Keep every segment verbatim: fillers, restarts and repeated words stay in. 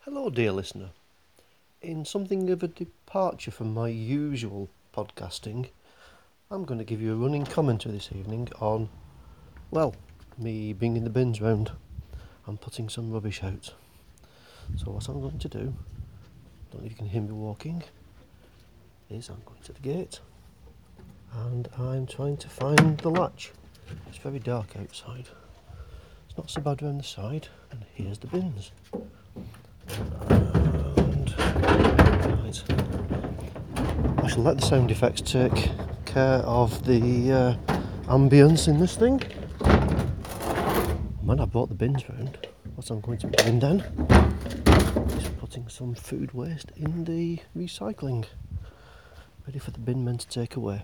Hello, dear listener. In something of a departure from my usual podcasting, I'm going to give you a running commentary this evening on, well, me bringing the bins round and putting some rubbish out. So what I'm going to do, don't know if you can hear me walking, is I'm going to the gate and I'm trying to find the latch. It's very dark outside. It's not so bad around the side, and here's the bins. And right, I shall let the sound effects take care of the uh, ambience in this thing. When I brought the bins round, what I'm going to be doing then is putting some food waste in the recycling, ready for the bin men to take away.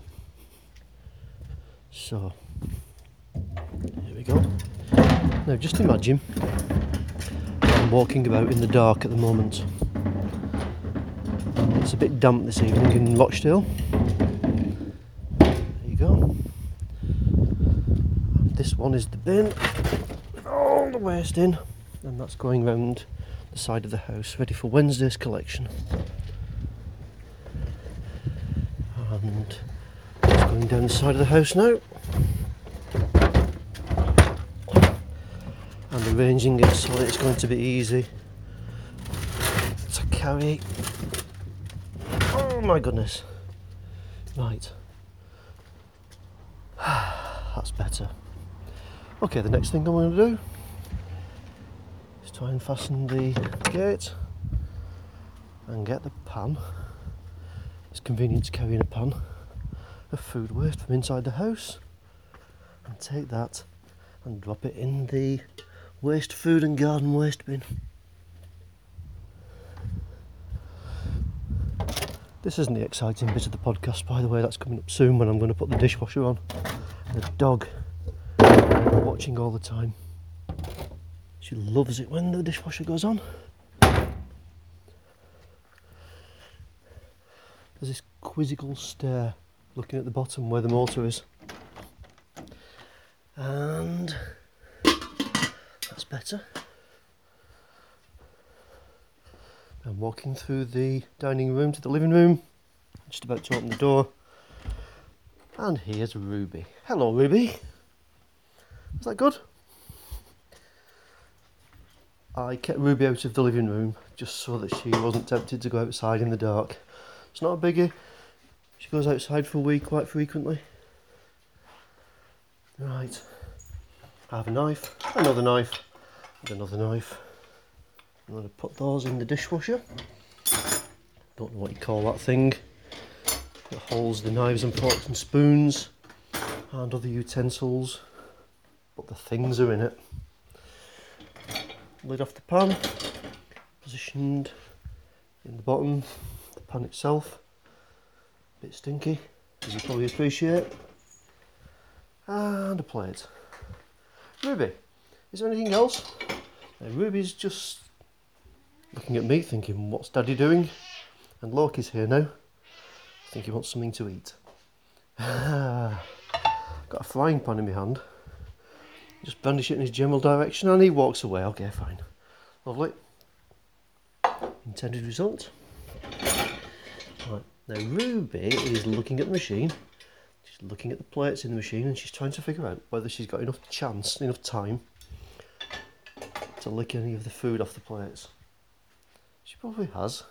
So, here we go. Now just imagine I'm walking about in the dark at the moment. It's a bit damp this evening in Rochdale. There you go. And this one is the bin with all the waste in, and that's going round the side of the house, ready for Wednesday's collection. And it's going down the side of the house now. And arranging it so that it's going to be easy to carry. Oh my goodness. Right. That's better. Okay, the next thing I'm going to do is try and fasten the gate and get the pan. It's convenient to carry in a pan of food waste from inside the house and take that and drop it in the waste food and garden waste bin. This isn't the exciting bit of the podcast, by the way. That's coming up soon when I'm going to put the dishwasher on. The dog watching all the time. She loves it when the dishwasher goes on. There's this quizzical stare looking at the bottom where the motor is. And that's better. I'm walking through the dining room to the living room, just about to open the door, and here's Ruby. Hello, Ruby. Is that good? I kept Ruby out of the living room just so that she wasn't tempted to go outside in the dark. It's not a biggie. She goes outside for a week quite frequently. Right. I have a knife, another knife, and another knife. I'm going to put those in the dishwasher. Don't know what you call that thing. It holds the knives and forks and spoons and other utensils, but the things are in it. Lid off the pan, positioned in the bottom. The pan itself, a bit stinky, as you probably appreciate. And a plate. Ruby, is there anything else? Now, Ruby's just looking at me thinking, what's Daddy doing? And Loki's here now. I think he wants something to eat. Got a frying pan in my hand. Just brandish it in his general direction and he walks away. Okay, fine. Lovely. Intended result. Right. Now Ruby is looking at the machine. She's looking at the plates in the machine and she's trying to figure out whether she's got enough chance, enough time to lick any of the food off the plates. She probably has.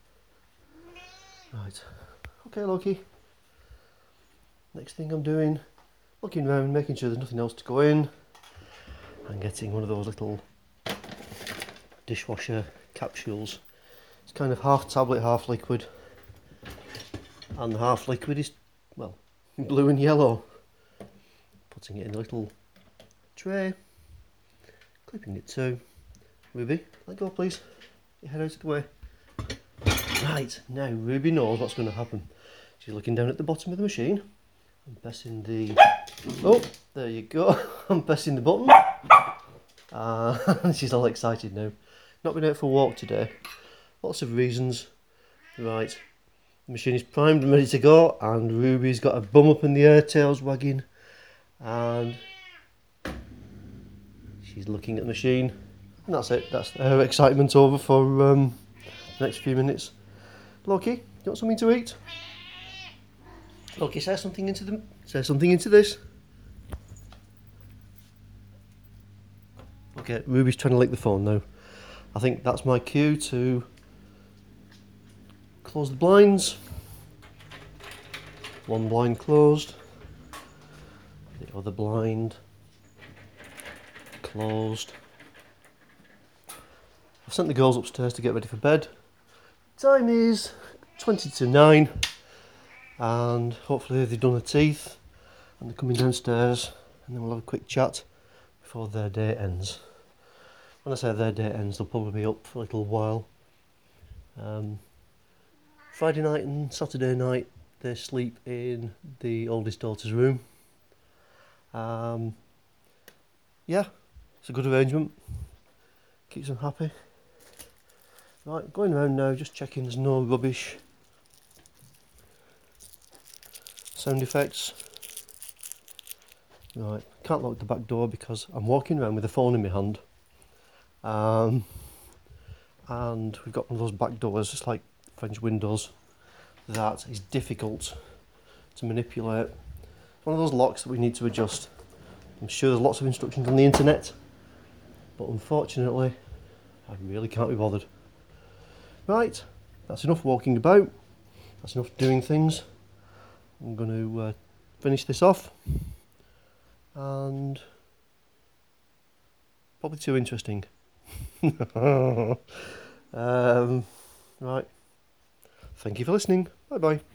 Right. Okay, Loki. Next thing I'm doing, looking round, making sure there's nothing else to go in, and getting one of those little dishwasher capsules. It's kind of half tablet, half liquid. And the half liquid is, well, blue and yellow. Putting it in a little tray, clipping it to. Ruby, let go please. Your head out of the way. Right, now Ruby knows what's going to happen. She's looking down at the bottom of the machine. I'm pressing the... Oh, there you go. I'm pressing the button. Uh, she's all excited now. Not been out for a walk today. Lots of reasons. Right, the machine is primed and ready to go, and Ruby's got her bum up in the air, tails wagging, and she's looking at the machine And that's it. That's her excitement over for um, the next few minutes. Loki, you want something to eat? Loki, say something into the say something into this. Okay, Ruby's trying to lick the phone now. I think that's my cue to close the blinds. One blind closed. The other blind closed. I've sent the girls upstairs to get ready for bed. Time is twenty to nine, and hopefully they've done their teeth and they're coming downstairs, and then we'll have a quick chat before their day ends. When I say their day ends, they'll probably be up for a little while. Um, Friday night and Saturday night they sleep in the oldest daughter's room. Um, yeah, it's a good arrangement. Keeps them happy. Right, going around now, just checking there's no rubbish sound effects. Right, can't lock the back door because I'm walking around with the phone in my hand. Um, and we've got one of those back doors, just like French windows, that is difficult to manipulate. It's one of those locks that we need to adjust. I'm sure there's lots of instructions on the internet, but unfortunately I really can't be bothered. Right, that's enough walking about, that's enough doing things. I'm going to uh, finish this off, and probably too interesting. um, right, thank you for listening, bye bye.